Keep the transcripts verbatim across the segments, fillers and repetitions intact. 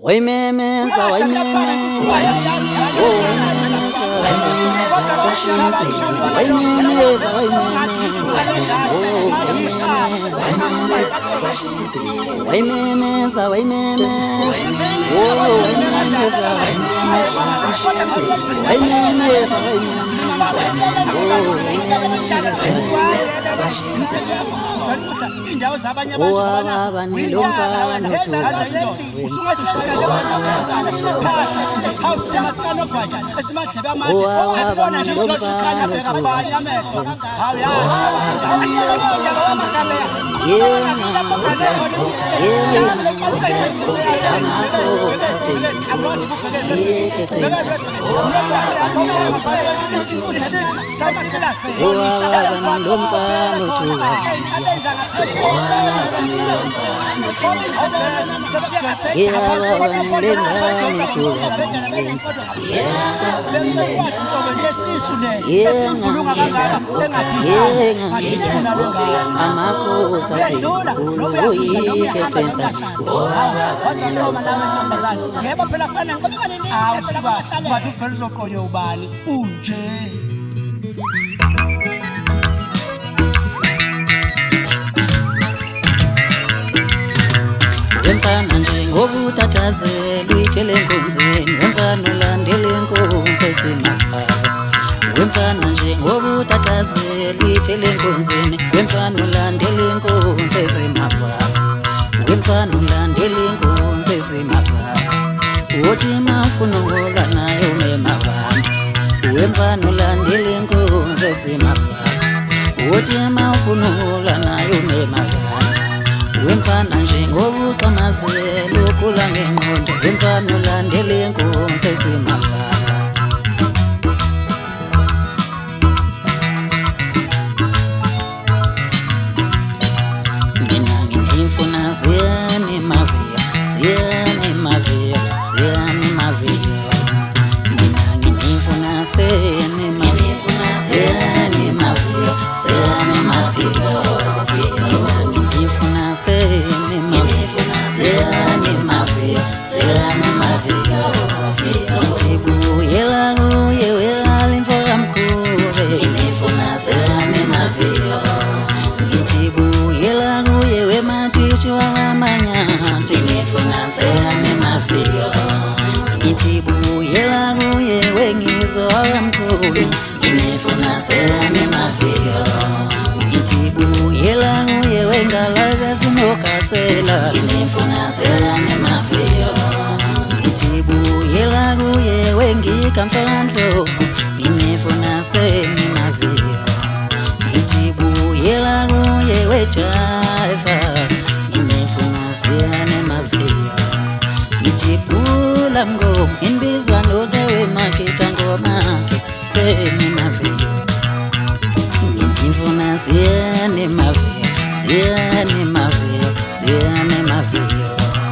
Way memeza, way memeza, oh memeza, way memeza, way memeza, way memeza, way memeza, way memeza, oh way memeza, way memeza, way Wemfana njengobutatazela uyithele enkonzeni, wemfana ulandela inkonzo esemakhaya. Wemfana njengobutatazela uyithele enkonzeni, wemfana ulandela inkonzo esemakhaya. Wemfana ulandela inkonzo esemakhaya. Uthi mafuna ngola nayo memavandi. Wemfana ulandela inkonzo esemakhaya. Uthi mafuna ngola nayo memavandi. Wemfana njengobuqamazela ukhula ngengqondo, wemfana ulandela inkonzo esemakhaya. Mina nginifuna siyani maviya, siyani maviya, siyani maviya. Mina nginifuna siyani maviya, siyani maviya, siyani maviya. Siyani maviya, siyani maviya, siyani maviya. Ngitibuyela kuye wealimfola mkhulu, nginifuna siyani maviya. Ngitibuyela kuye wematwithi wawamanyathi, nginifuna siyani maviya. Ngitibuyela kuye wengizo wakamkhulu, nginifuna siyani maviya. Ngitibuyela kuye wengalabe sinokasela, nginifuna siyani maviya. Ngitibuyela kuye wengikamfandlovu, nginifuna siyani maviya. Ngitibuyela kuye wejaiva, nginifuna siyani maviya. Ngitibula mngoma inbiza nodewe makita ngomakhe siyani maviya. Nginifuna siyani maviya, siyani maviya, siyani maviya.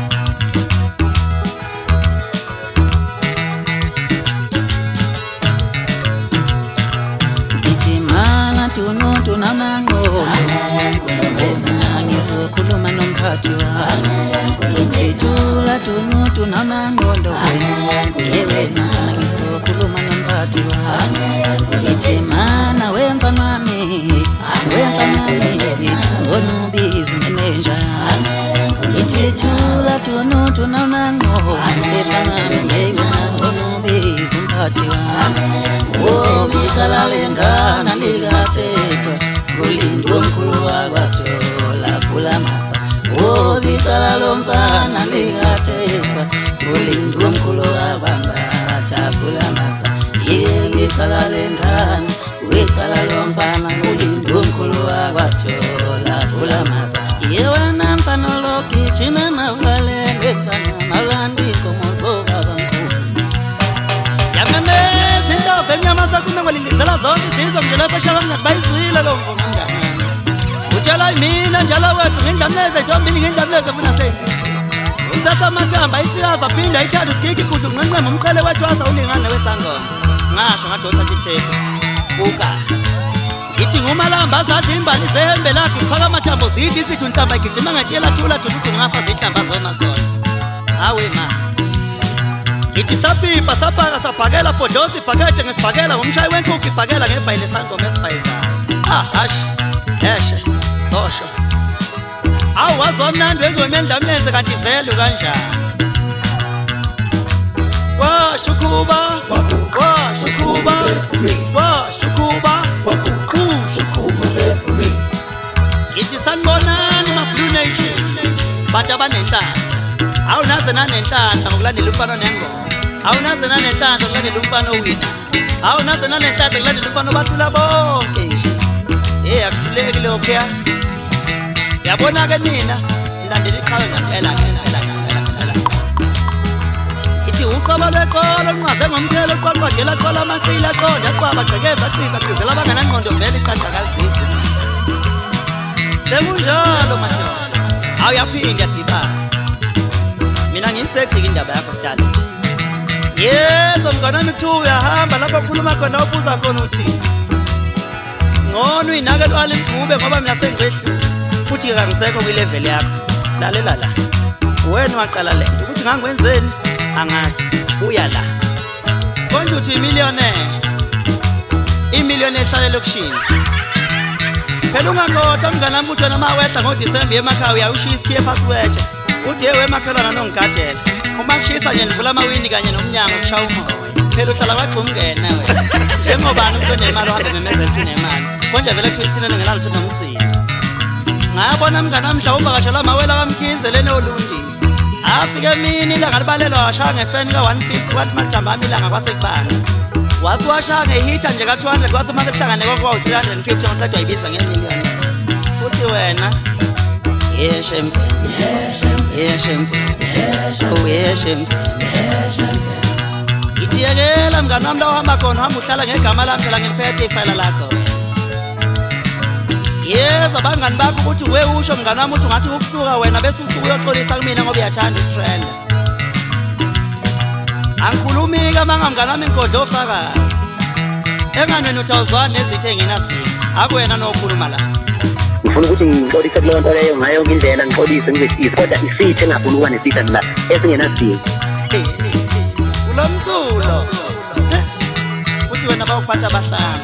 Ngitimana tunu tunamangqondo, ngizokhuluma nomphathi wami. Ngitula tunu tunamangqondo, yewena ngizokhuluma nomphathi wami. Ngitimana wemfana wami, wemfana wami, ngonubizi ngenenjani. Ngitithula tunu tunamangqondo, wemfana wami, yewena ngonubizi umphathi wami. Oh bikala lengana likathethwa, kulindwe omkhulu wakwaSjola phula masa. Oh bikala lomfana likathethwa, kulindwe omkhulu wakwambatha phula masa. Yekala lengana, wekala lomfana, kulindwe omkhulu wakwaSjola phula masa. Yewena mfana lokithina mavalele mfana malandiko mozoka bankulu. Yamameza indoda emnyama sakume ngolilizela zonke izizwe njalo phesheya ngabayizwile lo mvumo mngani. Utshela mina njalo wethu ngindamleze ntombini ngindamleze funa seyisisi. Usasa matamba isiyaza phinda ayithatha isigigi igudlu nqenqema umqhele wethu asa ulingane wesangoma. Ngasho ngadosa ngithephe. Buka. Ngithi ngumalamba azathi imbali zehembe lakhe phaka amathambo zithi sithi untamba igijima ngatiyela thula thula uthi ngafa zihlamba zona zona. Hawe ma. Ithi sapipa sapaka saphakela bhodlozi ibhakede ngesibhakela ngomshayi wenkukhu ibhakela ngebhayile sangoma esibhayizayo. Ah hash eshe sosho awazomnandi wengoma endlamlenze kanti vele kanjani. Washukhuba washukhuba washukhuba ushukhuba ithi sanibonani ma Blue Nation bantu abanenhlamba awunaze nanenhlamba ngokulandela umfana nengoma awunaze nanenhlamba ngokulandela umfana owina awunaze nanenhlamba ngokulandela umfana obahlula bonke nje hey akuhluleki lokho ya yabona ke nina nilandela iqhawe ngempela ngempela ngempela ithi uqoba leqolo nqaze ngomthelo qoqodela qola amaqila qonda qwaba gqekeza qiza qizela abanganangqondo vele iqanda kazisi sekunjalo madoda awuyaphinda dibana mina ngisegcika indaba yakho sidala yezo mnganami kuthiwa uyahamba lapho khuluma khona ubuza khona uthi ngcono inake lwala igube ngoba mina sengizehlu futhi kangisekho kwilevel yakho lalela la wena waqala lento ukuthi ngangiwenzeni angazi uya la konje uthi imillionaire imillion ehlale lokushini phela ungakhohlwa mnganami uthi wena mawehla ngoDisemba emakhaya uyawushisa isikhiye password uthi yewe emakhelwana nongigadela uma kushisa nje nivula amawini kanye nomnyango kushaya umoya phela uhlala kwagcumngene wena njengobani umuntu onemali uhambe memezela ukuthi unemali konje vele kuthi thina ngenalutho nomsini ngabona mnganami mhlawumbe akashela mawela kamkhizelene olundi afike mina ilanga libalelwa washaya ngefeni ka one fifty wathi majamba ami ilanga kwasekubanga wasiwashaya ngehitha nje ka two hundred kwasemase kuhlangane kwa three hundred fifty ngoqedwa ibiza ngemillion futhi wena yeshem yeshem oh yeshem itiyekela mnganami la uhamba khona uhamba uhlala ngegama lami phela ngiliphethe ifayela lakho yeza abangani bakho ukuthi we usho mnganami uthi ngathi ukusuka wena bese usuku uyoxolisa kumina ngoba uyathanda utrend angikhulumi ka manga mnganami inkodlo ofakazi enganweni uthawuzwana nezithe engenasidingo akuwena nokhuluma la ngifuna ukuthi ngixolise kuleyo nto leyo ngayo yonke indlela ngixolise ngibe kodwa isithe engafuna ukuba nesitha la esingenasidingo kulo msulo futhi wena bawuphatha abahlanga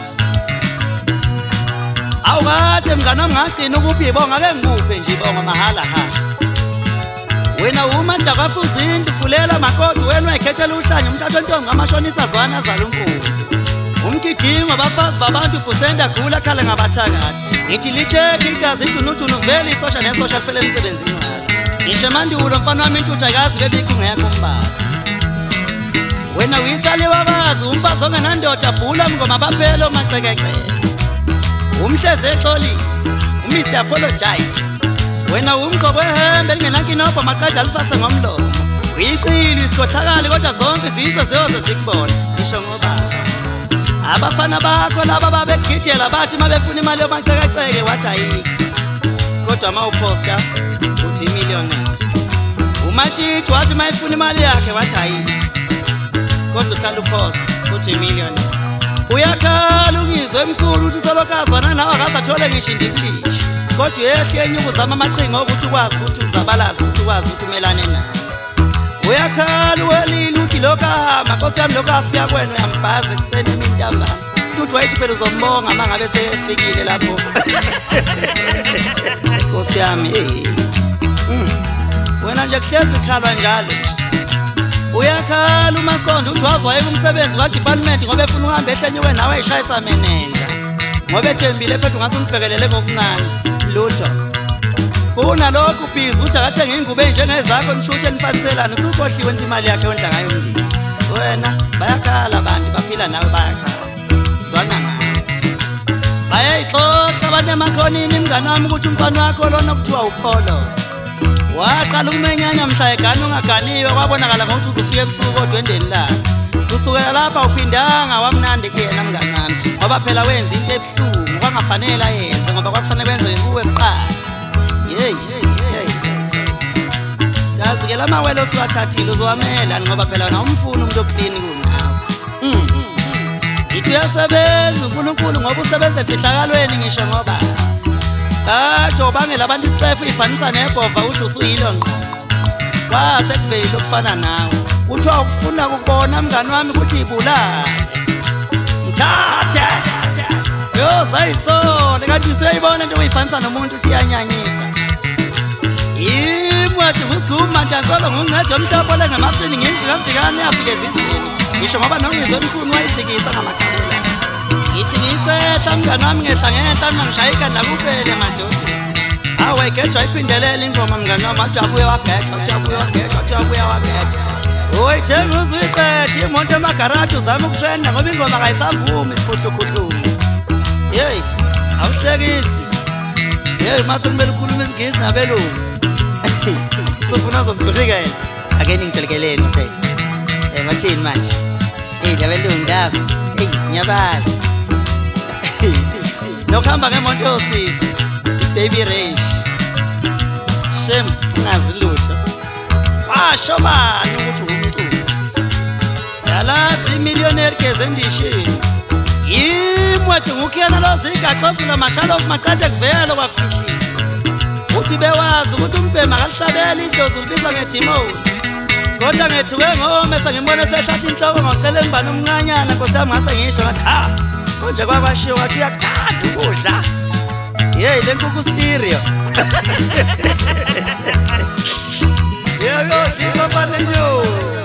awukade mnganami ngagcina ukuphi ibonga ke ngikuphe nje ibonga mahala ha wena uma nje akafuzindi fulela makoti wena uyikhethela uhlanye umthatho entombi ngamashonisa zwana azala unkulu umgidingo abafazi babantu fusenda gula khala ngabathakathi ngithi licheck igazi ithunutunu vele isosha nesosha phela emsebenzini walo ngisho mandulo mfana wami intuthu akazi bebikho ngekho umbazi wena uyisale wakazi umfazi ongenandoda bhula ngoma baphelo maqekeke umhleze exolisa uMr Apologize wena umgqoko ehembe lingenankinopho maqeda alifase ngomlomo uyiqili isikhohlakali kodwa zonke zizo ziyoze zikubona ngisho ngoba abafana bakho laba babegidela bathi mabefuna imali yomaqekeceke wathi ayikho kodwa mawuposta uthi imillionaire umathithi wathi mayifuna imali yakhe wathi ayikho kodwa uhlala uposta uthi imillionaire uyakhala ungizwe emkhulu uthi solokazana nawe akazathole ngisho indiklishi kodwa uyehle enyuku zama amaqhinga ukuthi ukwazi ukuthi uzabalazi ukuthi ukwazi ukuthi umelane naye uyakhala uwelile uthi lokho ahamba nkosi yami lokho afika kwena uyambhaza ekuseni emini ntambama futhi wayithi phela uzombonga uma ngabe seyefikile lapho nkosi yami wena nje kuhlezi khala njalo uyakhala uMasondo uthi wazwaye kumsebenzi kadepartment ngoba efuna uhambe ehlenyuke nawe ayishayisa menenja ngoba ethembile phela ungasungibhekelele ngokuncane lutho kunalokho ubhizi uthi akathenga ingubo enjengezakho nishuthe nifaniselane usukhohliwe nti imali yakhe yondla ngayo umndeni wena bayakhala abantu baphila nawe bayakhala zwana ngayo bayayixoxa abantu emakhonini imnganami ukuthi umfana wakho lona kuthiwa upholo waqala ukumenyanya mhla egane ungaganiwe kwabonakala ngokuthi uzofika ebusuku odwendeni lakhe kusukela lapha uphindanga wamnandi kuyena mnganami ngoba phela wenza into ebuhlungu kwangafanele ayenze ngoba kwakufanele wenze kuwe kuqala hey yazi ke lamawele osiwathathile uzowamela ngoba phela wena umfuna umuntu oklini kunawe ithi uyasebenza uNkulunkulu ngoba usebenza efihlakalweni ngisho ngoba kade ubangela abantu icefu ifanisa nebhova uthi usuyilo ngqo kwase kuveli lokufana nawe kuthiwa ukufuna ukubona mngani wami ukuthi ibulala mthathe yo sayisole kanti useyibona into uyifanisa nomuntu uthi iyanyanyisa imwathi usiguma ntantsolo ngunqedwe umhlobo le ngamasini ngingikamfikani yafike ezizini ngisho ngoba nongizomkhulu wayifikisa ngamakhalela ngithi ngisehla mngani wami ngehla ngehla ngishayika la kuphele madoda awe igejwa iphindelela ingoma mngani wami athi abuye wagejwa athi abuye wagejwa athi abuye wagejwa oyi thenga uzuyiqede imoto emagaraji uzama ukushenda ngoba ingoma kayisavumi isiphuhlukhuhlungu yeyi awuhlekisi yeyi mase kumele ukhulume isingisi nabelungu sofuna zomgqurikela ake ningitelekeleni mfethu um ngathini manje eyi labelungu lapho eyi ngiyabazi nokuhamba ngemonto yosisi baby race shem ungazi lutho washo bani ukuthi umculo yalazi imillionaire geze endishini imwathi ngukhiyana lozigaxofula mashalofu maqade kuvela kwakufihlile uthi bewazi ukuthi umbhema akalihlabela idlozi ulibiza ngedimoni kodwa ngethuke ngome sengimbone sehlatha inhloko ngocela engibani umncanyana nkosi yami ngase ngisho ngathi ha konje kwakwashiwo wathi uyakuthanda ukudla yeyi le nkukhu stereo yeyoipapanenyo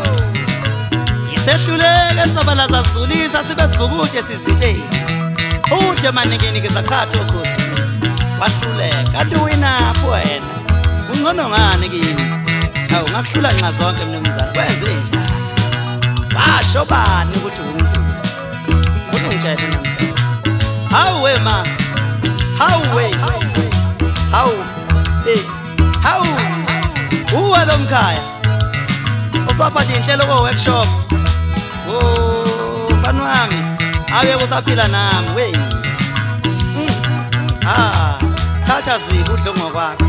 isehluleke sabalaza zulisa sibe sibhukude sizileni ude maninginikeza khatho okhosi wahluleka kanti winapho wena ungcono ngani kimi awu ngakuhlula nxa zonke mnumzana kwenze njani washo bani ukuthi umculo unungitshele namhlanje hawu we ma hawu we hawu hey hawu uwa lo mkhaya usaphatha inhlelo ko workshop oh bani wami awe kusaphila nami we ah thatha zibu udlongo kwakho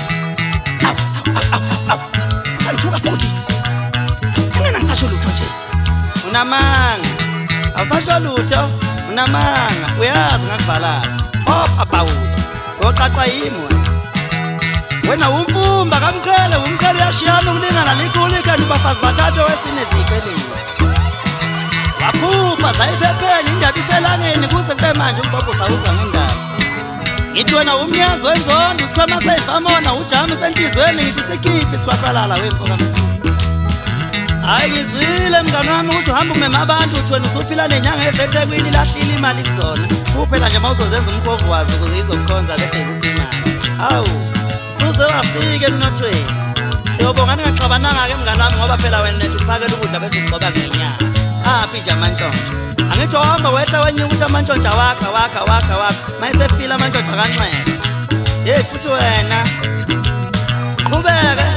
sayithuka futhi ungena ngisasho lutho nje unamanga awusasho lutho unamanga uyazi ngakubhalala hop abawuthi oqaqa yimo wena umfumba kamkhele umkhele yashiyana ukulingana likhulu ikanti bafazi bathathu wesine ziqelile waphupha zayiphephela indaba iselangeni kuze kube manje umbhobho sawuza ngendaba ngithi wena umnyazi wenzondo usikhwama seyifamona ujami senhlizweni ngithi sikhiphi sikwaqalala wemfoka mthulu hayi ngizwile mngani wami ukuthi uhamba umema abantu uthi wena usuphila nenyanga ezethekwini lahlile imali kuzona kuphela nje mawuzozenza umkhovu wazi ukuze izokukhonza bese ikuphi imali hawu suze wafike emnothweni siyobonga ningaxabananga-ke mngani wami ngoba phela wena nento uphakela ukudla bese ugcoba ngenyanga aphi nje amantshontsho angithi wahamba wehla wenyuka ukuthi amantshontsho wakha wakha wakha wakha mayesefile amantshontsho akancwela yeyi futhi wena qhubeke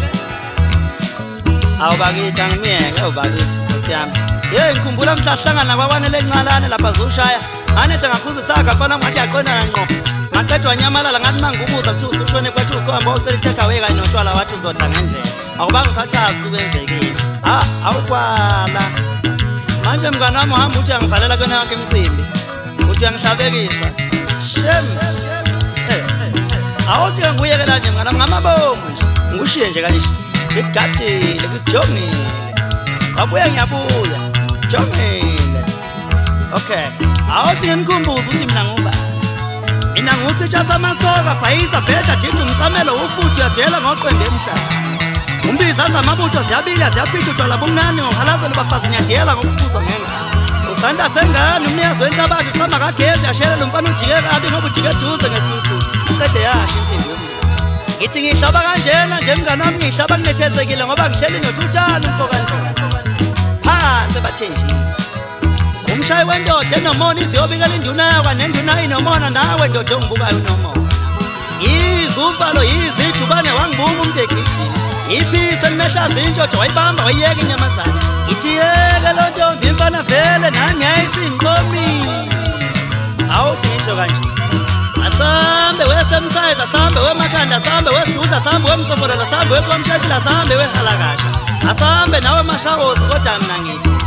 awubakithi angimiyeke awubakithi nkosi yami yeyi ngikhumbula mhla hlangana kwakwanele encalane lapha zushaya anethe ngakhuza isakha fana ngathi yaqonana ngqo ngaqedwa wanyamalala ngathi mangibubuza kuthi usushone kwathi usuhamba ucela i-take away kanye notshwala wathi uzodla ngendlela awubanga usachazi ukwenzekile ha awukwala manje mngani wami uhamba uthi uyangibhalela kwena yakho imicimbi uthi uyangihlabekisa shem awuthi-ke nguyekela nje mngani wami ngamabomu nje ngushiye nje kanje ngikugadile ngikujongile wabuya ngiyabuya jongile okay awuthi nginikhumbuza ukuthi mina nguba mina ngusitsha samasoka bhayisa bheda jithi umcamelo ufuthi uyadela ngoqwende emhlaba umbiza zamabutho ziyabila ziyaphitha utshwala bumnani ngohalazela bafazi ngiyadela ngokubuzwa ngengane usanda sengane umnikazi wenhlabathi uqamba kagezi yashelela umfana ujike kabi ngoba ujike eduze ngesithu uqede yasho insimbi yomuntu ngithi ngihlaba kanjena nje mngani wami ngihlaba kunethezekile ngoba ngihleli nothutshana umfokanisa phansi bathenjile umshayi wendoda enomona iziyobikela induna yakwa nenduna inomona nawe ndoda ongibukayo unomona izumfalo yizijubane wangibuka umntekishini iphisa nimehla zintshotsho wayibamba wayiyeka inyamazana ithi yeke lo ntombi imfana vele nangiyayisingqomile awuthi ngisho kanje asambe wesemsayizi asambe wemakhanda asambe wesiduza asambe wemsofolela asambe wekwamshakila asambe wehalakasha asambe nawe mashawozi kodwa mina ngithi